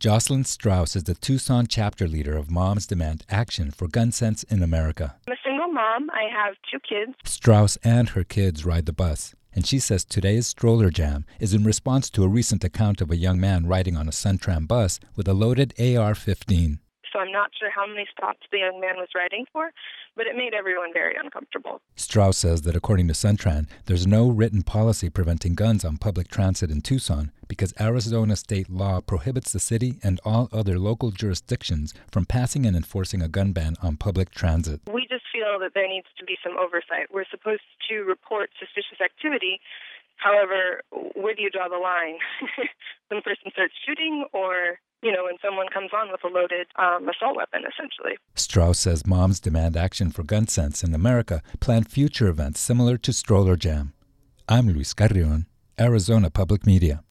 Jocelyn Strauss is the Tucson chapter leader of Moms Demand Action for Gun Sense in America. I'm a single mom. I have 2 kids. Strauss and her kids ride the bus, and she says today's stroller jam is in response to a recent account of a young man riding on a Suntram bus with a loaded AR-15. So I'm not sure how many stops the young man was riding for, but it made everyone very uncomfortable. Strauss says that according to Suntran, there's no written policy preventing guns on public transit in Tucson because Arizona state law prohibits the city and all other local jurisdictions from passing and enforcing a gun ban on public transit. We just feel that there needs to be some oversight. We're supposed to report suspicious activity. However, where do you draw the line? When the person starts shooting or when someone comes on with a loaded assault weapon, essentially. Strauss says Moms Demand Action for Gun Sense in America plan future events similar to Stroller Jam. I'm Luis Carrion, Arizona Public Media.